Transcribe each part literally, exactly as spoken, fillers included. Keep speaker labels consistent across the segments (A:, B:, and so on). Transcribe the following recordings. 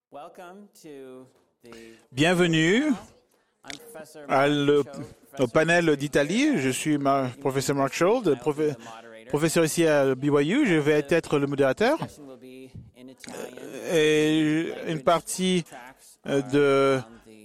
A: Bienvenue à le, au panel d'Italie. Je suis ma, professeur Mark Scholl, profe, professeur ici à B Y U. Je vais être le modérateur. Et une partie de,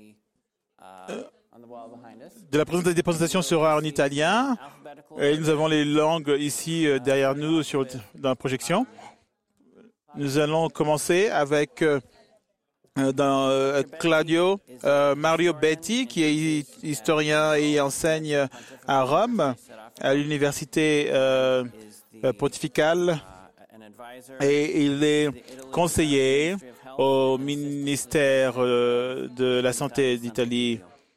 A: de la présentation des présentations sera en italien. Et nous avons les langues ici derrière nous sur, dans la projection. Nous allons commencer avec euh, dans, euh, Claudio euh, Mario Betti, qui est historien et enseigne à Rome, à l'université euh, pontificale, et il est conseiller au ministère euh, de la Santé d'Italie.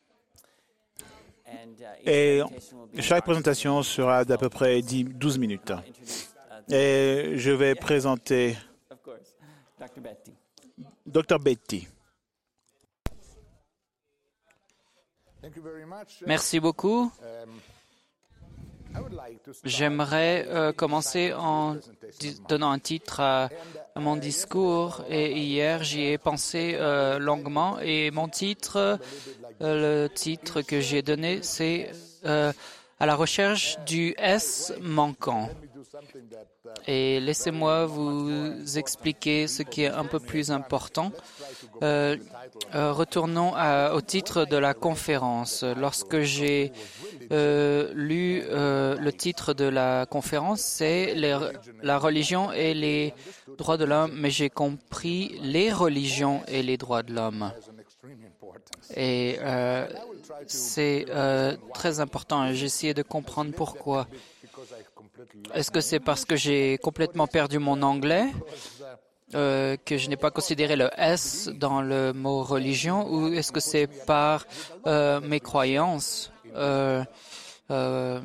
A: Et chaque présentation sera d'à peu près dix, douze minutes. Et je vais présenter docteur Betti.
B: Merci beaucoup. J'aimerais euh, commencer en donnant un titre à, à mon discours. Et hier, j'y ai pensé euh, longuement. Et mon titre, euh, le titre que j'ai donné, c'est euh, « À la recherche du S manquant ». Et laissez-moi vous expliquer ce qui est un peu plus important. Euh, euh, retournons à, au titre de la conférence. Lorsque j'ai euh, lu euh, le titre de la conférence, c'est les, la religion et les droits de l'homme, mais j'ai compris les religions et les droits de l'homme. Et euh, c'est euh, très important. J'ai essayé de comprendre pourquoi. Est-ce que c'est parce que j'ai complètement perdu mon anglais, euh, que je n'ai pas considéré le S dans le mot religion, ou est-ce que c'est par euh, mes croyances euh, euh,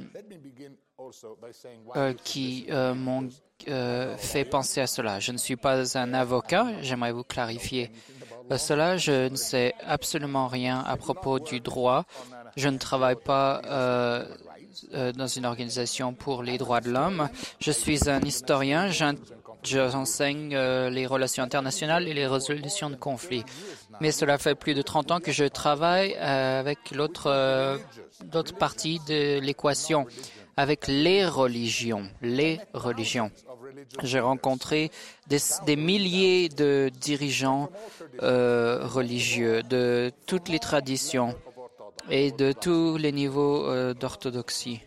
B: euh, qui euh, m'ont euh, fait penser à cela? Je ne suis pas un avocat, j'aimerais vous clarifier euh, cela. Je ne sais absolument rien à propos du droit. Je ne travaille pas euh, dans une organisation pour les droits de l'homme. Je suis un historien. J'enseigne euh, les relations internationales et les résolutions de conflits. Mais cela fait plus de trente ans que je travaille euh, avec l'autre euh, l'autre partie de l'équation, avec les religions. Les religions. J'ai rencontré des, des milliers de dirigeants euh, religieux de toutes les traditions et de tous les niveaux euh, d'orthodoxie.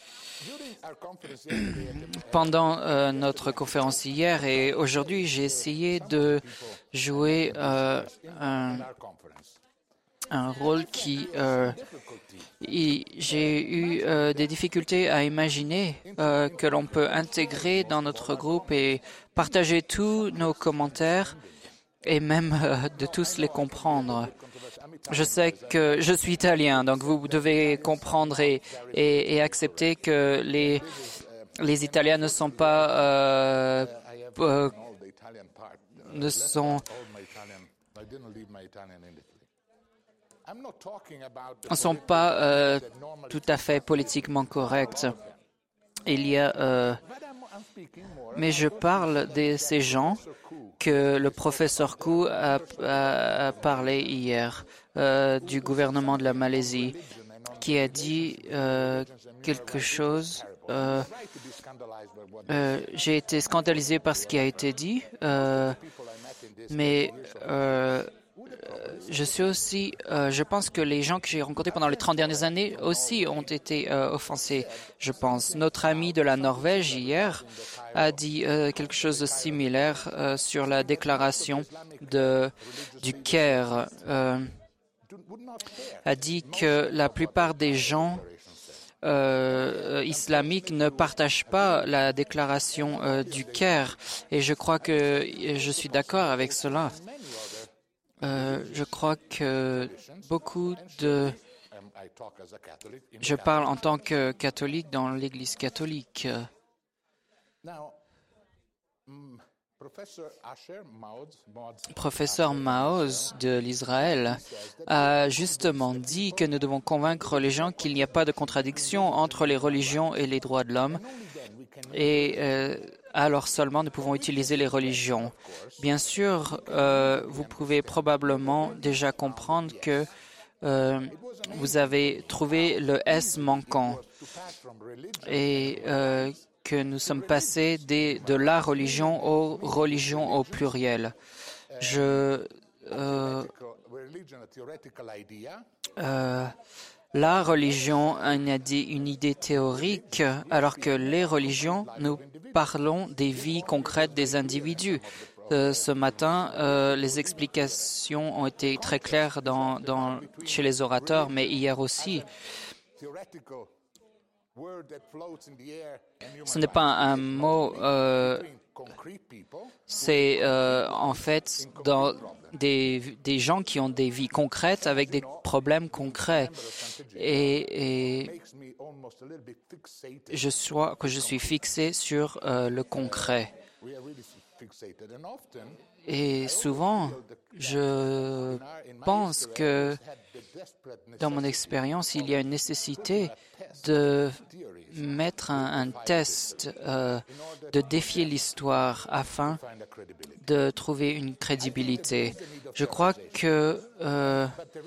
B: Pendant euh, notre conférence hier et aujourd'hui, j'ai essayé de jouer euh, un, un rôle qui... Euh, j'ai eu euh, des difficultés à imaginer euh, que l'on peut intégrer dans notre groupe et partager tous nos commentaires et même euh, de tous les comprendre. Je sais que je suis italien, donc vous devez comprendre et, et, et accepter que les, les Italiens ne sont pas euh, euh, ne sont ne sont pas euh, tout à fait politiquement corrects. Il y a, euh, mais je parle de ces gens que le professeur Koo a, a, a parlé hier euh, du gouvernement de la Malaisie, qui a dit euh, quelque chose. Euh, euh, j'ai été scandalisé par ce qui a été dit, euh, mais euh, je suis aussi, euh, je pense que les gens que j'ai rencontrés pendant les trente dernières années aussi ont été euh, offensés, je pense. Notre ami de la Norvège hier a dit euh, quelque chose de similaire euh, sur la déclaration de, du Caire. Euh, a dit que la plupart des gens euh, islamiques ne partagent pas la déclaration euh, du Caire. Et je crois que je suis d'accord avec cela. Euh, je crois que beaucoup de... Je parle en tant que catholique dans l'Église catholique. Professeur Maoz de l'Israël a justement dit que nous devons convaincre les gens qu'il n'y a pas de contradiction entre les religions et les droits de l'homme. Et euh, alors seulement nous pouvons utiliser les religions. Bien sûr, euh, vous pouvez probablement déjà comprendre que euh, vous avez trouvé le S manquant et euh, que nous sommes passés des, de la religion aux religions au pluriel. Je, euh, euh, la religion a une idée, une idée théorique, alors que les religions, nous parlons des vies concrètes des individus. Euh, ce matin, euh, les explications ont été très claires dans, dans, chez les orateurs, mais hier aussi. Ce n'est pas un mot, euh, c'est euh, en fait dans des, des gens qui ont des vies concrètes avec des problèmes concrets. Et, et je sois, que je suis fixé sur euh, le concret. Et souvent, je pense que dans mon expérience, il y a une nécessité de mettre un, un test, euh, de défier l'histoire afin de trouver une crédibilité. Je crois que euh,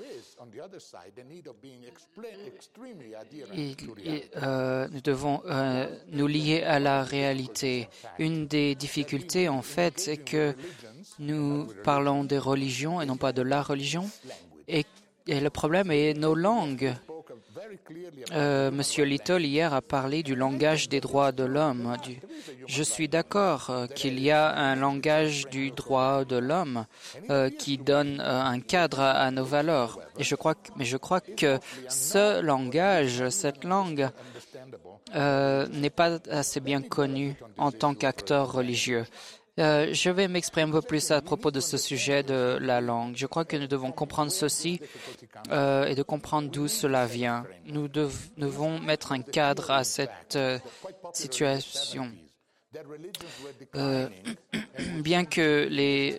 B: il, il, euh, nous devons euh, nous lier à la réalité. Une des difficultés, en fait, c'est que nous parlons des religions et non pas de la religion. Et, et le problème est nos langues. Euh, Monsieur Little, hier, a parlé du langage des droits de l'homme. Du... Je suis d'accord euh, qu'il y a un langage du droit de l'homme euh, qui donne euh, un cadre à, à nos valeurs. Et je crois que, mais je crois que ce langage, cette langue, euh, n'est pas assez bien connu en tant qu'acteur religieux. Euh, je vais m'exprimer un peu plus à propos de ce sujet de la langue. Je crois que nous devons comprendre ceci euh, et de comprendre d'où cela vient. Nous dev- devons mettre un cadre à cette euh, situation. Euh, bien que les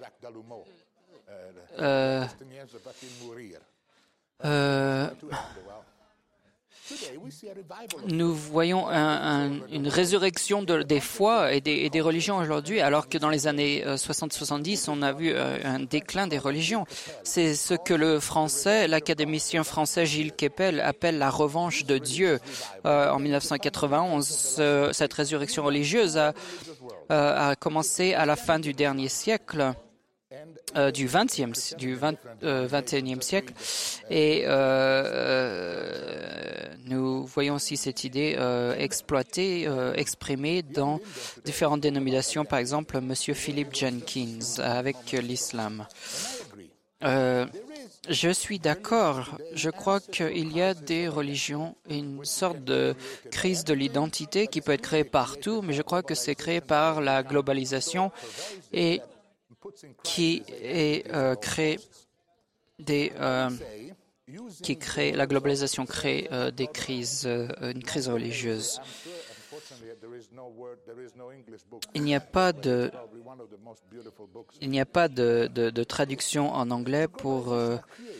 B: euh, euh, nous voyons un, un, une résurrection de, des foi et des, et des religions aujourd'hui, alors que dans les années soixante soixante-dix, on a vu un déclin des religions. C'est ce que le français, l'académicien français Gilles Kepel appelle la revanche de Dieu. Euh, en mille neuf cent quatre-vingt-onze, ce, cette résurrection religieuse a, euh, a commencé à la fin du dernier siècle. Euh, du vingtième, du vingt, euh, vingt et unième siècle, et euh, euh, nous voyons aussi cette idée euh, exploitée, euh, exprimée dans différentes dénominations, par exemple Monsieur Philip Jenkins avec l'islam. Euh, je suis d'accord. Je crois qu'il y a des religions, une sorte de crise de l'identité qui peut être créée partout, mais je crois que c'est créé par la globalisation et qui est euh, créé des euh, qui crée la globalisation crée euh, des crises, euh, une crise religieuse. Il n'y a pas de il n'y a pas de, de, de traduction en anglais pour euh,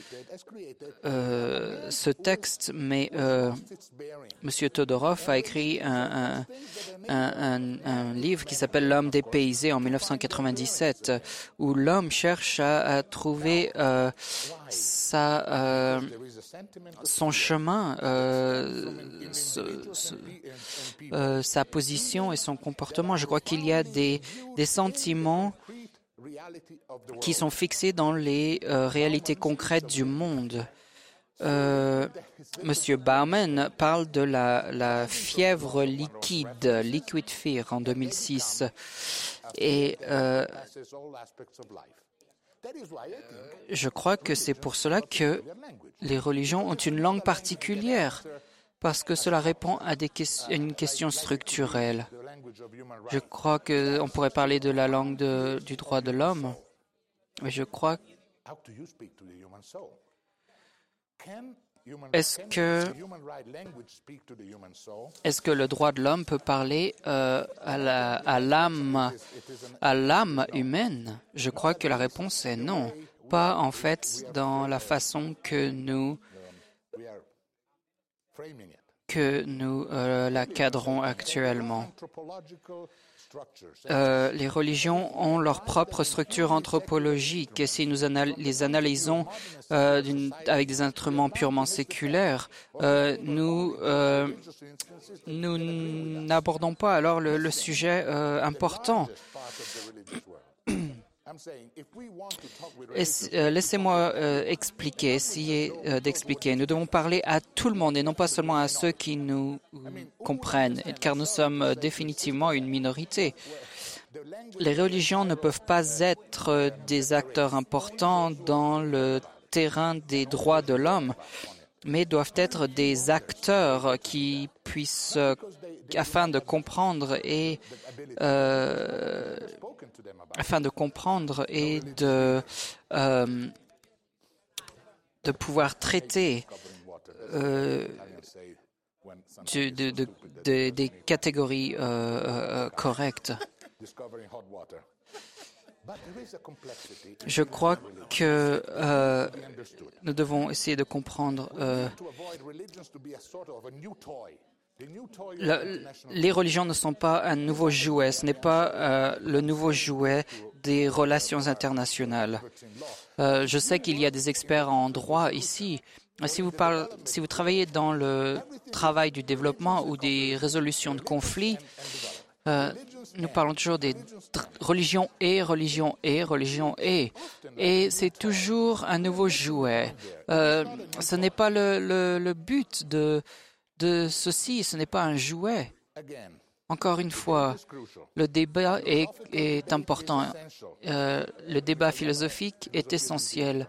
B: euh, ce texte, mais euh, Monsieur Todorov a écrit un, un, un, un livre qui s'appelle L'homme dépaysé en mille neuf cent quatre-vingt-dix-sept, où l'homme cherche à, à trouver euh, sa, euh, son chemin, euh, ce, ce, euh, sa position et son comportement. Je crois qu'il y a des, des sentiments qui sont fixés dans les euh, réalités concrètes du monde. Euh, Monsieur Bauman parle de la, la fièvre liquide, liquid fear, en deux mille six. Et euh, je crois que c'est pour cela que les religions ont une langue particulière, parce que cela répond à, des que- à une question structurelle. Je crois qu'on pourrait parler de la langue de, du droit de l'homme, mais je crois Est-ce que, est-ce que le droit de l'homme peut parler euh, à la, à l'âme, à l'âme humaine? Je crois que la réponse est non. Pas en fait dans la façon que nous que nous euh, la cadrons actuellement. euh, les religions ont leur propre structure anthropologique et si nous anal- les analysons euh, d'une- avec des instruments purement séculaires, euh, nous euh, nous n'abordons pas alors le, le sujet euh, important. Et, euh, laissez-moi euh, expliquer, essayer euh, d'expliquer. Nous devons parler à tout le monde et non pas seulement à ceux qui nous comprennent, car nous sommes euh, définitivement une minorité. Les religions ne peuvent pas être euh, des acteurs importants dans le terrain des droits de l'homme, mais doivent être des acteurs qui puissent, euh, afin de comprendre et euh, afin de comprendre et de, euh, de pouvoir traiter euh, de, de, de, de, des catégories euh, euh, correctes. Je crois que euh, nous devons essayer de comprendre euh, La, les religions ne sont pas un nouveau jouet, ce n'est pas euh, le nouveau jouet des relations internationales. Euh, je sais qu'il y a des experts en droit ici. Si vous, parlez, si vous travaillez dans le travail du développement ou des résolutions de conflits, euh, nous parlons toujours des religions et, religions et, religions et. Et c'est toujours un nouveau jouet. Euh, ce n'est pas le, le, le but de... de ceci, ce n'est pas un jouet. Encore une fois, le débat est, est important. Euh, le débat philosophique est essentiel.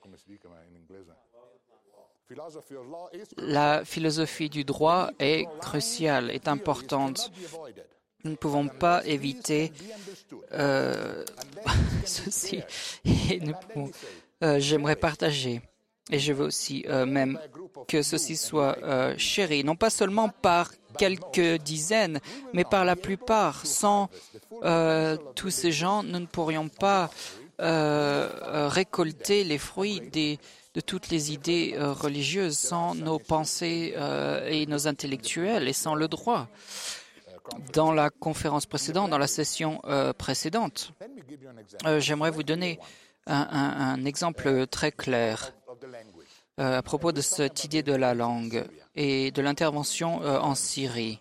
B: La philosophie du droit est cruciale, est importante. Nous ne pouvons pas éviter euh, ceci. Et nous pouvons, euh, j'aimerais partager. Et je veux aussi euh, même que ceci soit euh, chéri, non pas seulement par quelques dizaines, mais par la plupart. Sans euh, tous ces gens, nous ne pourrions pas euh, récolter les fruits des, de toutes les idées euh, religieuses, sans nos pensées euh, et nos intellectuels, et sans le droit. Dans la conférence précédente, dans la session euh, précédente, euh, j'aimerais vous donner un, un, un exemple très clair. Euh, à propos de cette idée de la langue et de l'intervention euh, en Syrie.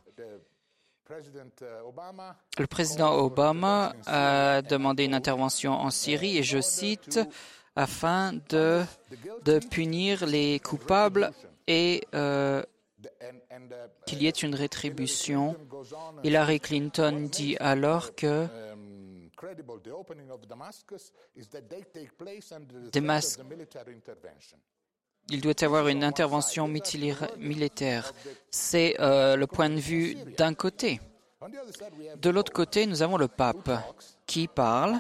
B: Le président Obama a demandé une intervention en Syrie, et je cite, afin de, de punir les coupables et euh, qu'il y ait une rétribution. Hillary Clinton dit alors que Damas il doit y avoir une intervention militaire. C'est euh, le point de vue d'un côté. De l'autre côté, nous avons le pape qui parle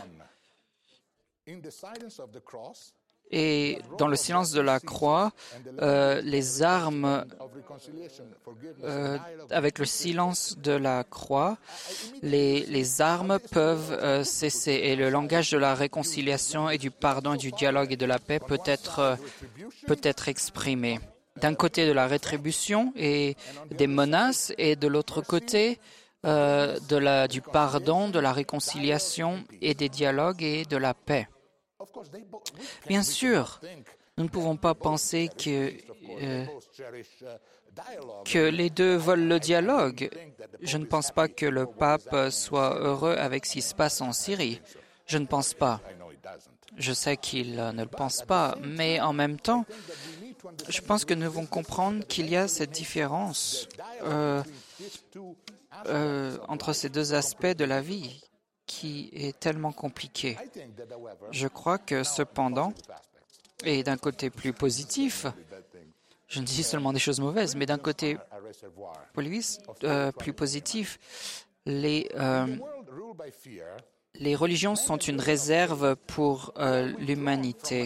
B: et dans le silence de la croix, euh, les armes, euh, avec le silence de la croix, les, les armes peuvent euh, cesser et le langage de la réconciliation et du pardon et du dialogue et de la paix peut être, euh, peut être exprimé. D'un côté de la rétribution et des menaces et de l'autre côté euh, de la, du pardon, de la réconciliation et des dialogues et de la paix. Bien sûr, nous ne pouvons pas penser que, euh, que les deux veulent le dialogue. Je ne pense pas que le pape soit heureux avec ce qui se passe en Syrie. Je ne pense pas. Je sais qu'il ne le pense pas, mais en même temps, je pense que nous devons comprendre qu'il y a cette différence euh, euh, entre ces deux aspects de la vie qui est tellement compliqué. Je crois que cependant, et d'un côté plus positif, je ne dis seulement des choses mauvaises, mais d'un côté euh, plus positif, les, euh, les religions sont une réserve pour euh, l'humanité.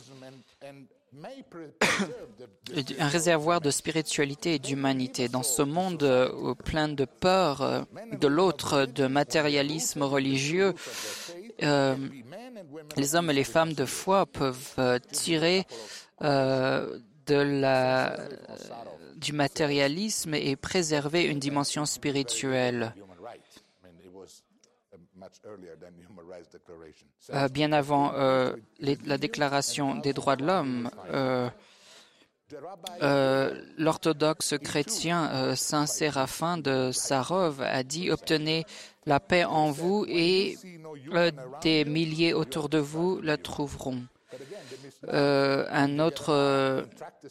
B: Un réservoir de spiritualité et d'humanité. Dans ce monde euh, plein de peur, euh, de l'autre, de matérialisme religieux, euh, les hommes et les femmes de foi peuvent euh, tirer euh, de la, euh, du matérialisme et préserver une dimension spirituelle. euh, bien avant euh, les, la Déclaration des droits de l'homme, euh, euh, l'orthodoxe chrétien euh, Saint Séraphin de Sarov a dit « Obtenez la paix en vous et euh, des milliers autour de vous la trouveront. Euh, » Un autre euh,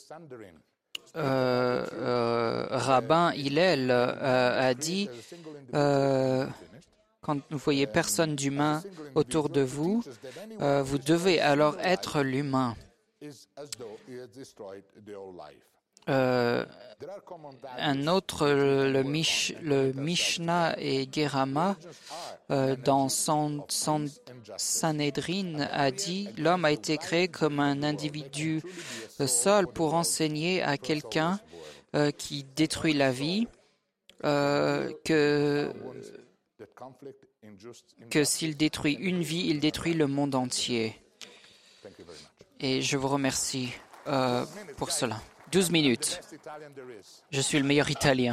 B: euh, euh, rabbin, Hillel, euh, a dit euh, « Quand vous voyez personne d'humain autour de vous, euh, vous devez alors être l'humain. » Euh, un autre, le, Mish, le Mishnah et Gerama, euh, dans son, son Sanhedrin, a dit « L'homme a été créé comme un individu seul pour enseigner à quelqu'un euh, qui détruit la vie euh, que, que s'il détruit une vie, il détruit le monde entier. » Et je vous remercie euh, pour cela. douze minutes. Je suis le meilleur Italien.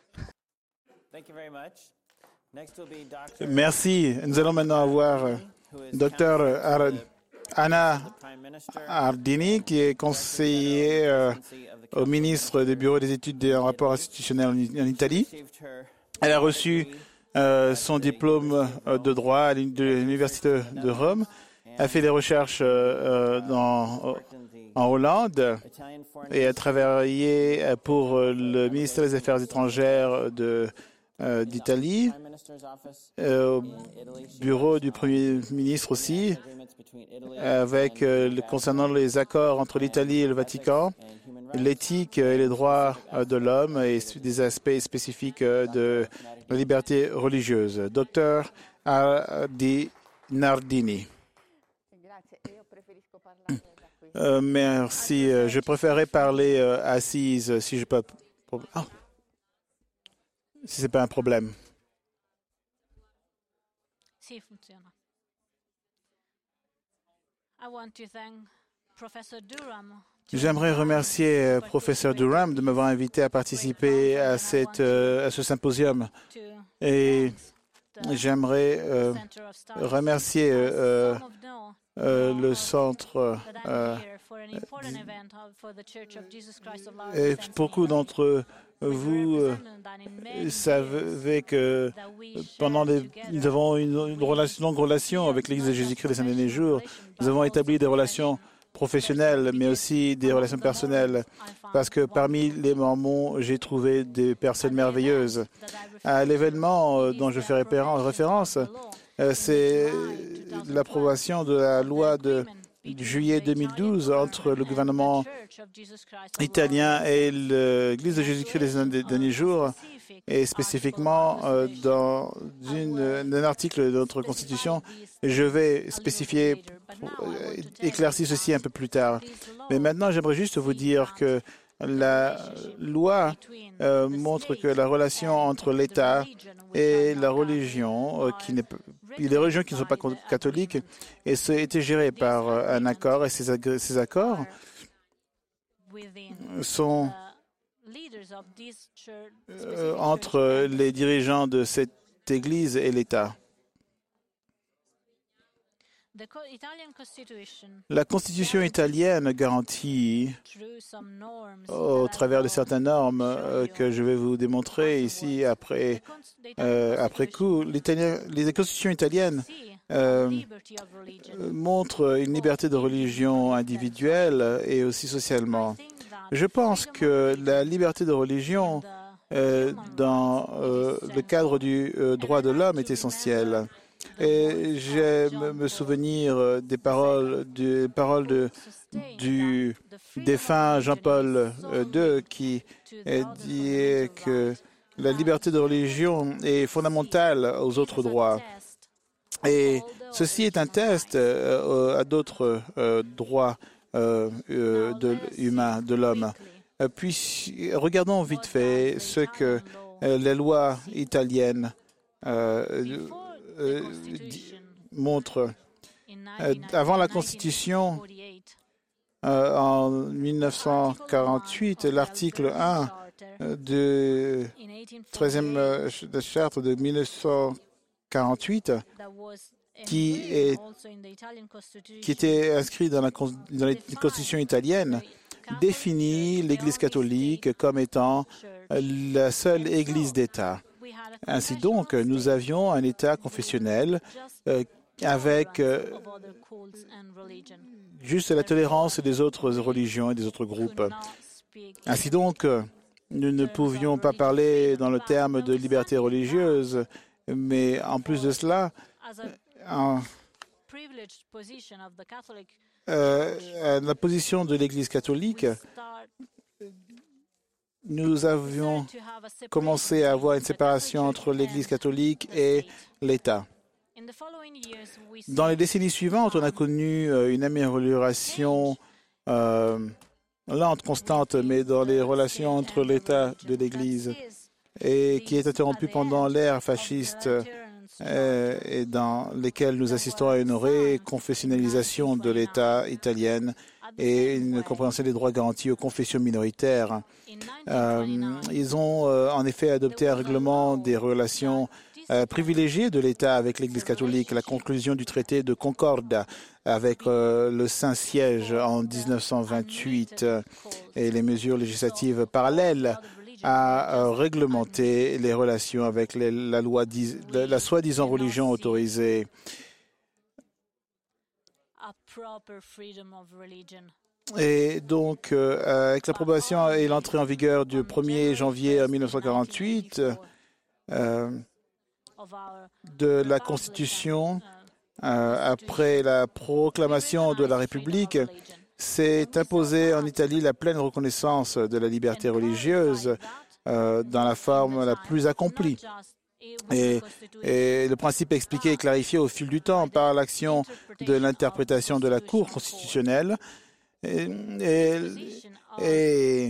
A: Merci. Nous allons maintenant avoir Docteur Ar Anna Ardini, qui est conseiller euh, au ministre du Bureau des études des rapports institutionnels en, en Italie. Elle a reçu euh, son diplôme de droit à l'Université de Rome. Elle a fait des recherches euh, dans, en Hollande et a travaillé pour le ministère des Affaires étrangères de, euh, d'Italie, euh, au bureau du Premier ministre aussi, avec, euh, concernant les accords entre l'Italie et le Vatican, l'éthique et les droits de l'homme et des aspects spécifiques de la liberté religieuse. Docteur Adi Nardini. Euh, merci. Je préférerais parler euh, assise, si je peux. Oh. Si c'est pas un problème.
C: Si, funziona. I want to thank Professor Durham.
A: J'aimerais remercier euh, professeur Durham de m'avoir invité à participer à, cette, euh, à ce symposium. Et j'aimerais euh, remercier euh, euh, le centre. Euh, et beaucoup d'entre vous euh, savez que pendant les, nous avons une, une relation, longue relation avec l'Église de Jésus-Christ des Saint-Derniers Jours. Nous avons établi des relations professionnelles, mais aussi des relations personnelles, parce que parmi les Mormons, j'ai trouvé des personnes merveilleuses. À l'événement dont je fais référence, c'est l'approbation de la loi de juillet deux mille douze entre le gouvernement italien et l'Église de Jésus-Christ des derniers jours, et spécifiquement euh, dans une, un article de notre Constitution. Je vais spécifier, euh, éclaircir ceci un peu plus tard. Mais maintenant, j'aimerais juste vous dire que la loi euh, montre que la relation entre l'État et la religion, euh, qui n'est les religions qui ne sont pas catholiques, et ça a été géré par euh, un accord, et ces, ces accords sont euh, entre les dirigeants de cette Église et l'État. La Constitution italienne garantit, au travers de certaines normes euh, que je vais vous démontrer ici après, euh, après coup, les constitutions italiennes euh, montrent une liberté de religion individuelle et aussi socialement. Je pense que la liberté de religion euh, dans euh, le cadre du euh, droit de l'homme est essentielle. Et j'aime me souvenir des paroles, des paroles de, du défunt Jean-Paul deux qui dit que la liberté de religion est fondamentale aux autres droits. Et ceci est un test euh, à d'autres euh, droits euh, euh, de, humains de l'homme. Puis, regardons vite fait ce que euh, les lois italiennes euh, Euh, montre. Euh, avant la Constitution, euh, en mille neuf cent quarante-huit, l'article un de treizième charte de mille neuf cent quarante-huit, qui, est, qui était inscrit dans la, dans la Constitution italienne, définit l'Église catholique comme étant la seule Église d'État. Ainsi donc, nous avions un État confessionnel euh, avec euh, juste la tolérance des autres religions et des autres groupes. Ainsi donc, nous ne pouvions pas parler dans le terme de liberté religieuse, mais en plus de cela, en, euh, la position de l'Église catholique, nous avions commencé à avoir une séparation entre l'Église catholique et l'État. Dans les décennies suivantes, on a connu une amélioration euh, lente, constante, mais dans les relations entre l'État et l'Église, et qui est interrompue pendant l'ère fasciste euh, et dans lesquelles nous assistons à une réconfessionnalisation de l'État italien et une compréhension des droits garantis aux confessions minoritaires. Euh, ils ont euh, en effet adopté un règlement des relations euh, privilégiées de l'État avec l'Église catholique, la conclusion du traité de Concorde avec euh, le Saint-Siège en mille neuf cent vingt-huit euh, et les mesures législatives parallèles à euh, réglementer les relations avec les, la loi, la, la soi-disant religion autorisée. Et donc, euh, avec l'approbation et l'entrée en vigueur du premier janvier mille neuf cent quarante-huit euh, de la Constitution, euh, après la proclamation de la République, s'est imposée en Italie la pleine reconnaissance de la liberté religieuse euh, dans la forme la plus accomplie. Et, et le principe expliqué et clarifié au fil du temps par l'action de l'interprétation de la Cour constitutionnelle. Et, et, et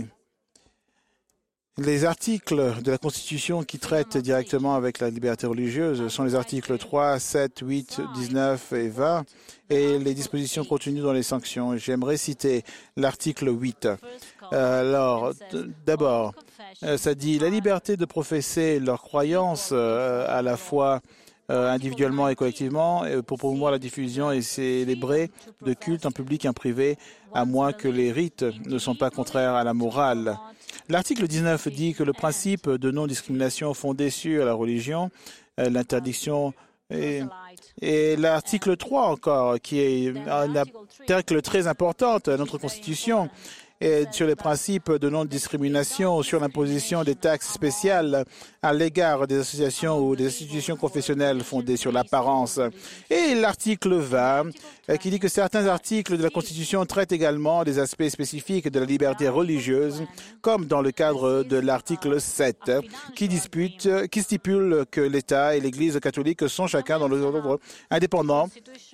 A: les articles de la Constitution qui traitent directement avec la liberté religieuse sont les articles trois, sept, huit, dix-neuf et vingt et les dispositions contenues dans les sanctions. J'aimerais citer l'article huit. Alors, d'abord, ça dit la liberté de professer leurs croyances euh, à la fois euh, individuellement et collectivement et pour promouvoir la diffusion et célébrer de culte en public et en privé, à moins que les rites ne sont pas contraires à la morale. L'article dix-neuf dit que le principe de non-discrimination fondé sur la religion, euh, l'interdiction et, et l'article trois encore, qui est un article très important de notre Constitution, et sur les principes de non-discrimination, sur l'imposition des taxes spéciales à l'égard des associations ou des institutions confessionnelles fondées sur l'apparence. Et l'article vingt, qui dit que certains articles de la Constitution traitent également des aspects spécifiques de la liberté religieuse, comme dans le cadre de l'article sept, qui, dispute, qui stipule que l'État et l'Église catholique sont chacun dans leur ordre indépendant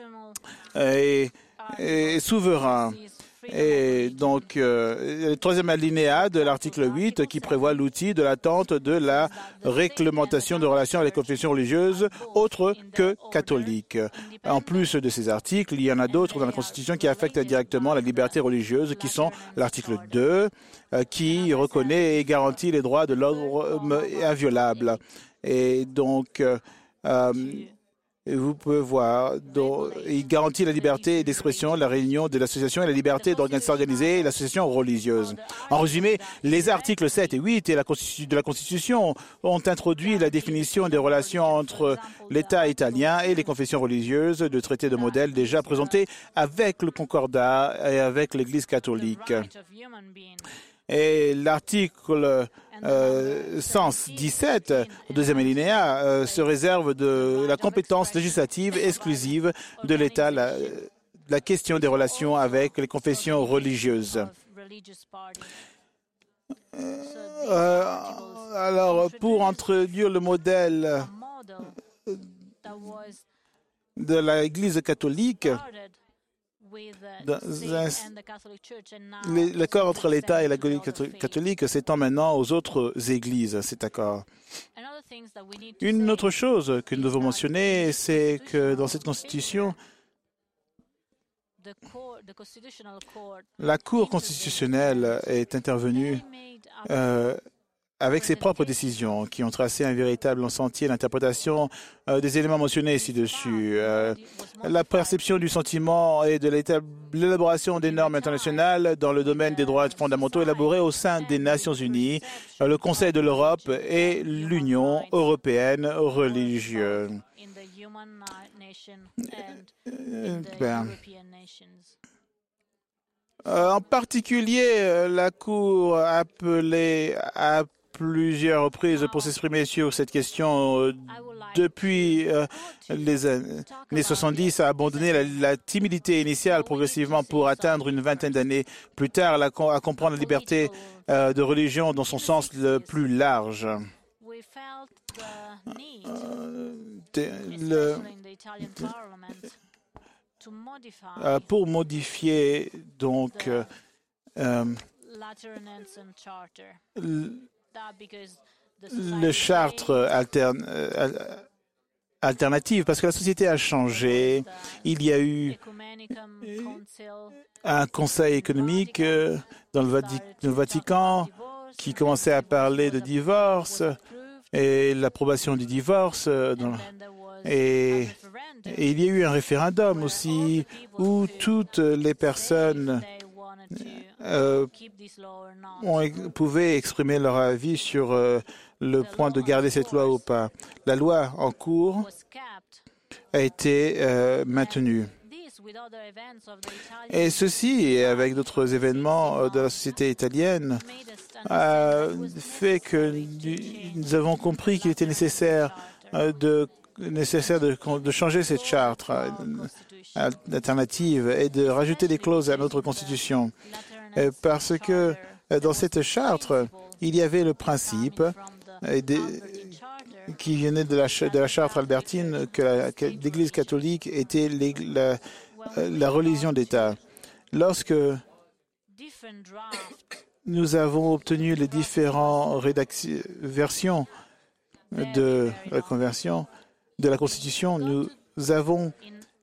A: et, et souverain. Et donc, euh, le troisième alinéa de l'article huit qui prévoit l'outil de l'attente de la réglementation de relations avec les confessions religieuses autres que catholiques. En plus de ces articles, il y en a d'autres dans la Constitution qui affectent directement la liberté religieuse, qui sont l'article deux, euh, qui reconnaît et garantit les droits de l'homme inviolables. Et donc, euh, euh, Et vous pouvez voir, donc, il garantit la liberté d'expression, la réunion de l'association et la liberté d'organiser et l'association religieuse. En résumé, les articles sept et huit et la de la Constitution ont introduit la définition des relations entre l'État italien et les confessions religieuses, de traités de modèle déjà présentés avec le Concordat et avec l'Église catholique. Et l'article euh, cent dix-sept, deuxième alinéa, euh, se réserve de la compétence législative exclusive de l'État, la, la question des relations avec les confessions religieuses. Euh, alors, pour introduire le modèle de l'Église catholique, l'accord entre l'État et l'Église catholique s'étend maintenant aux autres églises, cet accord. Une autre chose que nous devons mentionner, c'est que dans cette Constitution, la Cour constitutionnelle est intervenue euh, avec ses propres décisions, qui ont tracé un véritable sentier d'interprétation euh, des éléments mentionnés ci-dessus. Euh, la perception du sentiment et de l'élaboration des normes internationales dans le domaine des droits fondamentaux élaborés au sein des Nations Unies, euh, le Conseil de l'Europe et l'Union européenne religieuse. Euh, ben, euh, en particulier, la Cour a appelé à plusieurs reprises pour s'exprimer sur cette question euh, depuis euh, les années soixante-dix, a abandonné la, la timidité initiale progressivement pour atteindre une vingtaine d'années plus tard à, à comprendre la liberté euh, de religion dans son sens le plus large. Euh, de, le, Euh, pour modifier donc euh, euh, le charte alterne, euh, alternative, parce que la société a changé. Il y a eu un conseil économique euh, dans le, Vati le Vatican qui commençait à parler de divorce et l'approbation du divorce. Euh, dans, et Et il y a eu un référendum aussi où toutes les personnes euh, ont, pouvaient exprimer leur avis sur euh, le point de garder cette loi ou pas. La loi en cours a été euh, maintenue. Et ceci, avec d'autres événements de la société italienne, a fait que nous avons compris qu'il était nécessaire de nécessaire de, de changer cette charte alternative et de rajouter des clauses à notre Constitution. Parce que dans cette charte, il y avait le principe de, qui venait de la, de la charte albertine que l'Église catholique était la, la religion d'État. Lorsque nous avons obtenu les différentes versions de la conversion, de la Constitution, nous avons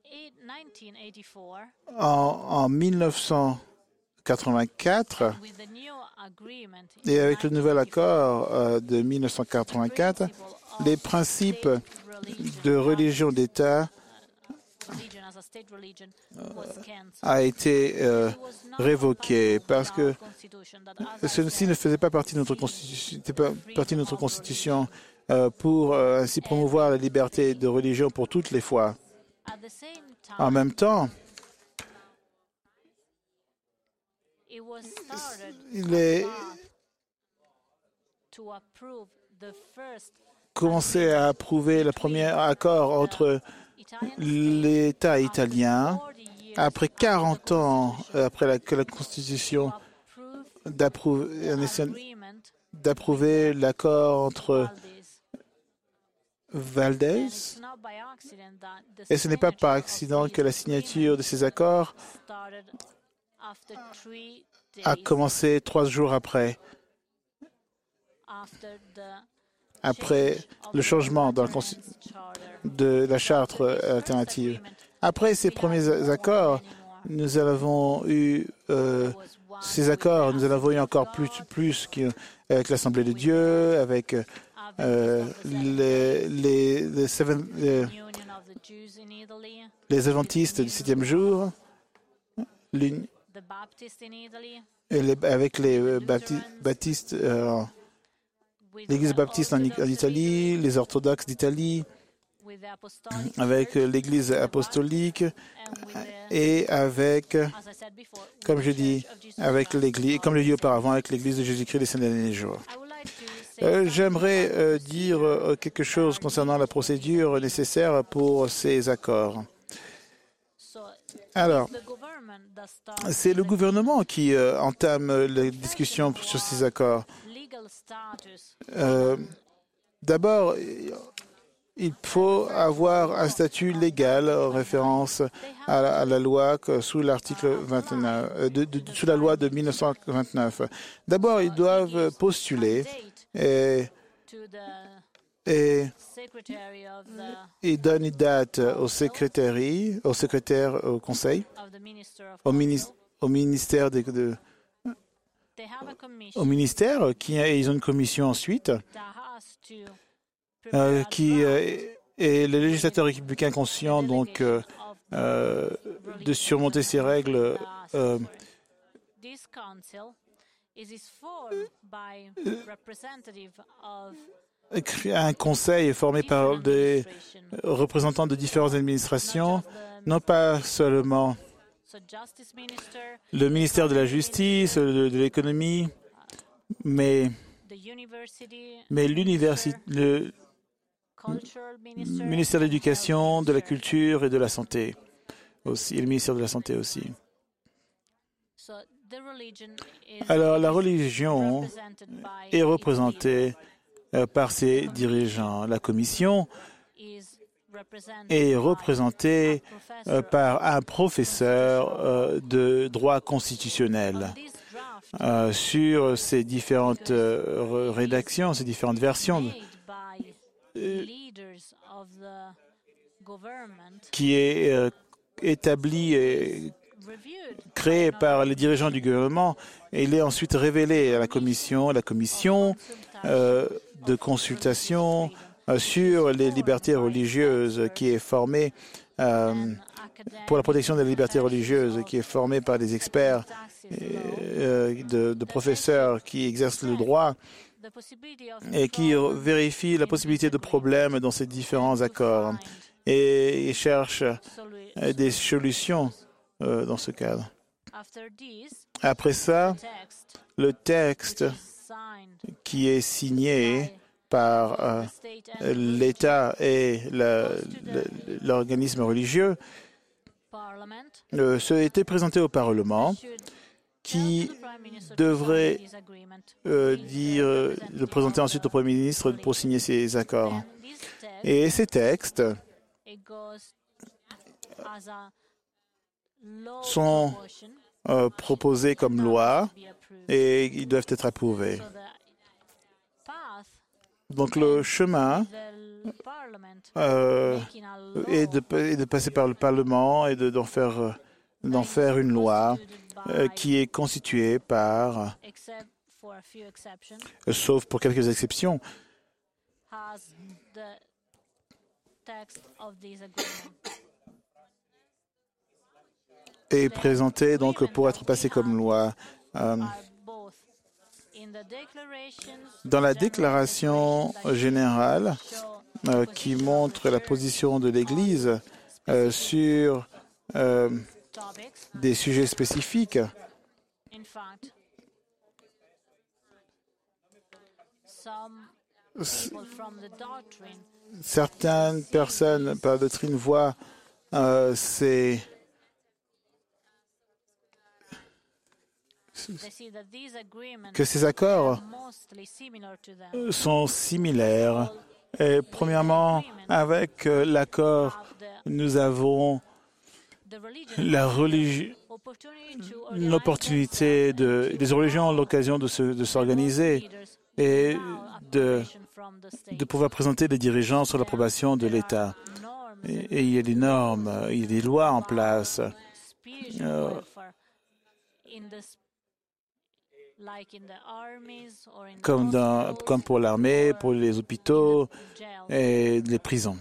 A: en, en mille neuf cent quatre-vingt-quatre et avec le nouvel accord euh, de mille neuf cent quatre-vingt-quatre, les principes de religion d'État a été euh, révoqué parce que ceci ne faisait pas partie de notre constitution, pas partie de notre constitution euh, pour euh, ainsi promouvoir la liberté de religion pour toutes les fois. En même temps, il est commencé à approuver le premier accord entre l'État italien après quarante ans après la, que la Constitution d'approuver l'accord entre Valdez. Et ce n'est pas par accident que la signature de ces accords a commencé trois jours après, après le changement dans la de la charte alternative. Après ces premiers accords, nous avons eu euh, ces accords, nous en avons eu encore plus, plus avec l'Assemblée de Dieu, avec euh, les, les, les, seven, les, les adventistes du septième jour, les, et les, avec les bapti, baptistes, euh, l'Église baptiste en, en Italie, les orthodoxes d'Italie, avec l'Église apostolique et avec, comme je dis, avec l'Église, comme je l'ai dit auparavant, avec l'Église de Jésus-Christ des cinq derniers jours. Euh, J'aimerais euh, dire euh, quelque chose concernant la procédure nécessaire pour ces accords. Alors, c'est le gouvernement qui euh, entame les discussions sur ces accords. Euh, D'abord, il faut avoir un statut légal en référence à la, à la loi sous l'article vingt-neuf, de, de, sous la loi de mille neuf cent vingt-neuf. D'abord, ils doivent postuler et, et ils donnent une date au secrétaire, au secrétaire au conseil, au, mini, au ministère de, de au ministère, qui et ils ont une commission ensuite, euh, qui euh, est le législateur républicain conscient donc euh, euh, de surmonter ces règles. Euh, un conseil formé par des représentants de différentes administrations, non pas seulement le ministère de la Justice, de, de l'économie, mais, mais l'université, le ministère de l'Éducation, de la Culture et de la Santé aussi, et le ministère de la Santé aussi. Alors, la religion est représentée euh, par ses dirigeants. La commission est représentée euh, par un professeur euh, de droit constitutionnel. Euh, sur ces différentes euh, rédactions, ces différentes versions, euh, qui est euh, établi et créé par les dirigeants du gouvernement, et il est ensuite révélé à la commission, la commission euh, de consultation euh, sur les libertés religieuses, qui est formée euh, pour la protection des libertés religieuses, qui est formée par des experts euh, de, de professeurs qui exercent le droit et qui vérifient la possibilité de problèmes dans ces différents accords et, et cherchent euh, des solutions euh, dans ce cadre. Après ça, le texte qui est signé par euh, l'État et l'organisme religieux euh, a été présenté au Parlement, qui devrait euh, dire, euh, le présenter ensuite au Premier ministre pour signer ces accords. Et ces textes sont euh, proposés comme loi et ils doivent être approuvés. Donc le chemin euh, est, de, est de passer par le Parlement et d'en faire, d'en faire une loi euh, qui est constituée par, euh, sauf pour quelques exceptions, est présentée donc pour être passée comme loi. Euh, Dans la déclaration générale euh, qui montre la position de l'Église euh, sur euh, des sujets spécifiques, certaines personnes par la doctrine voient euh, ces que ces accords sont similaires. Et premièrement, avec l'accord, nous avons la religion, l'opportunité de, les religions ont l'occasion de, se, de s'organiser et de, de pouvoir présenter des dirigeants sur l'approbation de l'État. Et, et il y a des normes, il y a des lois en place. Euh, Comme, dans, comme pour l'armée, pour les hôpitaux et les prisons.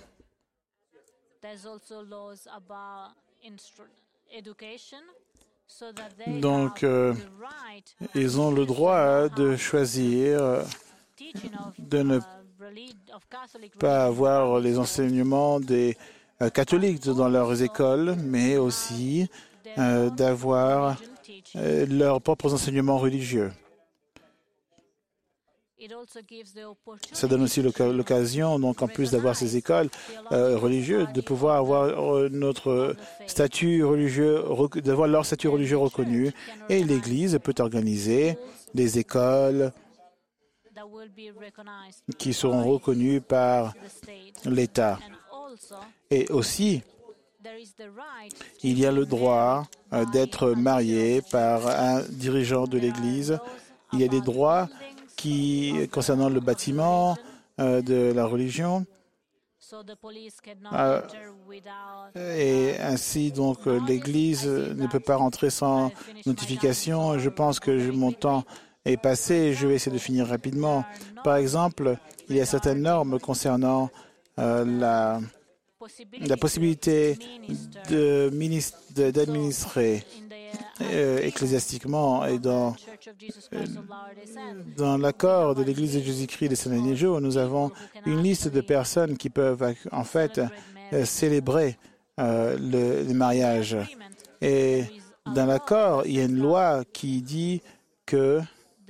A: Donc, euh, ils ont le droit de choisir de ne pas avoir les enseignements des euh, catholiques dans leurs écoles, mais aussi euh, d'avoir euh, leurs propres enseignements religieux. Ça donne aussi l'occasion, donc en plus d'avoir ces écoles euh, religieuses, de pouvoir avoir euh, notre statut religieux, d'avoir leur statut religieux reconnu, et l'Église peut organiser des écoles qui seront reconnues par l'État. Et aussi, il y a le droit euh, d'être marié par un dirigeant de l'Église. Il y a des droits qui concernant le bâtiment euh, de la religion. Euh, et ainsi, donc, l'Église ne peut pas rentrer sans notification. Je pense que mon temps est passé. Je vais essayer de finir rapidement. Par exemple, il y a certaines normes concernant euh, la, la possibilité de minis- de- d'administrer euh, ecclésiastiquement et dans, euh, dans l'accord de l'Église de Jésus-Christ des ces derniers jours, nous avons une liste de personnes qui peuvent en fait euh, célébrer euh, le, le mariage. Et dans l'accord, il y a une loi qui dit que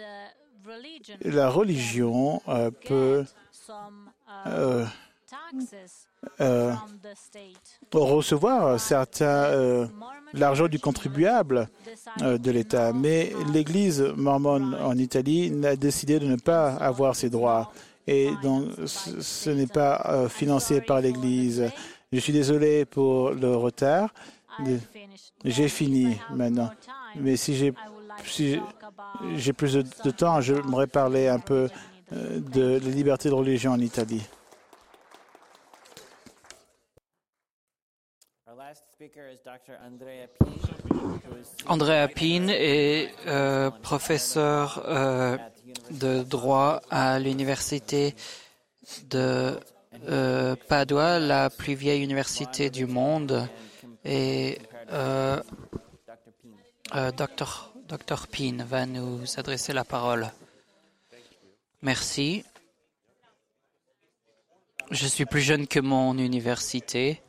A: la religion euh, peut euh, euh, recevoir certains euh, l'argent du contribuable euh, de l'État. Mais l'Église mormone en Italie a décidé de ne pas avoir ces droits. Et donc, ce, ce n'est pas euh, financé par l'Église. Je suis désolé pour le retard. J'ai fini maintenant. Mais si j'ai si j'ai plus de, de temps, j'aimerais parler un peu euh, de la liberté de religion en Italie.
B: Andrea Pin est euh, professeur euh, de droit à l'université de euh, Padua, la plus vieille université du monde. Et euh, euh, Docteur Docteur Pin va nous adresser la parole. Merci. Je suis plus jeune que mon université,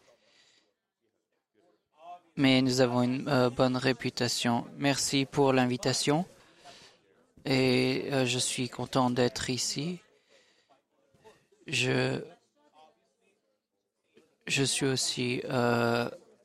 B: mais nous avons une euh, bonne réputation. Merci pour l'invitation et euh, je suis content d'être ici. Je, je suis aussi euh,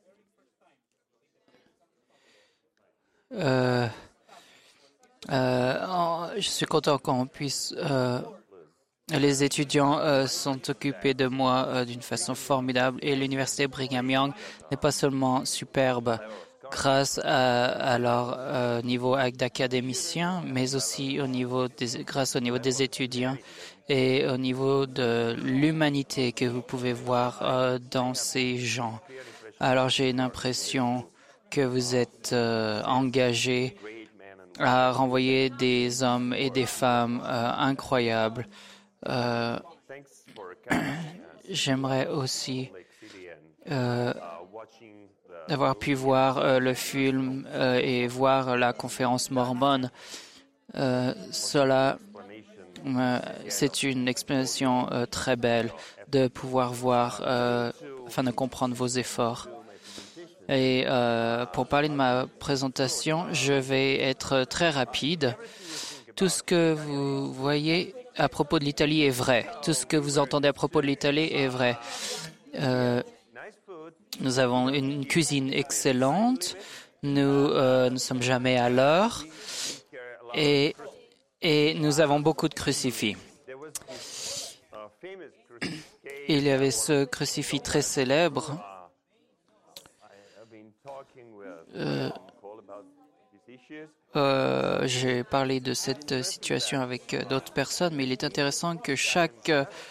B: euh, euh, en, je suis content qu'on puisse euh, les étudiants euh, sont occupés de moi euh, d'une façon formidable et l'université Brigham Young n'est pas seulement superbe grâce à, à leur euh, niveau d'académiciens, mais aussi au niveau des, grâce au niveau des étudiants et au niveau de l'humanité que vous pouvez voir euh, dans ces gens. Alors j'ai une impression que vous êtes euh, engagés à renvoyer des hommes et des femmes euh, incroyables. Euh, J'aimerais aussi euh, avoir pu voir euh, le film euh, et voir la conférence mormone. Euh, cela, euh, c'est une explanation euh, très belle de pouvoir voir, euh, afin de comprendre vos efforts. Et euh, pour parler de ma présentation, je vais être très rapide. Tout ce que vous voyez à propos de l'Italie est vrai. Tout ce que vous entendez à propos de l'Italie est vrai. Euh, nous avons une cuisine excellente. Nous euh, ne sommes jamais à l'heure. Et, et nous avons beaucoup de crucifix. Il y avait ce crucifix très célèbre. Euh, Euh, j'ai parlé de cette situation avec euh, d'autres personnes, mais il est intéressant que chaque...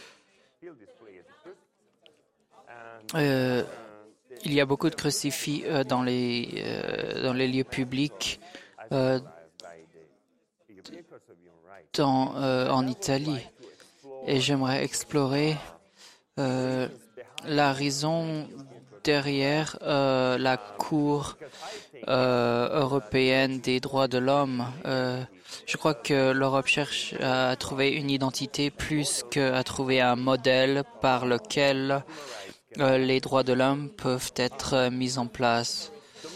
B: Euh, il y a beaucoup de crucifix euh, dans, les, euh, dans les lieux publics euh, dans, euh, en Italie. Et j'aimerais explorer euh, la raison derrière euh, la Cour euh, européenne des droits de l'homme. Euh, je crois que l'Europe cherche à trouver une identité plus qu'à trouver un modèle par lequel euh, les droits de l'homme peuvent être euh, mis en place.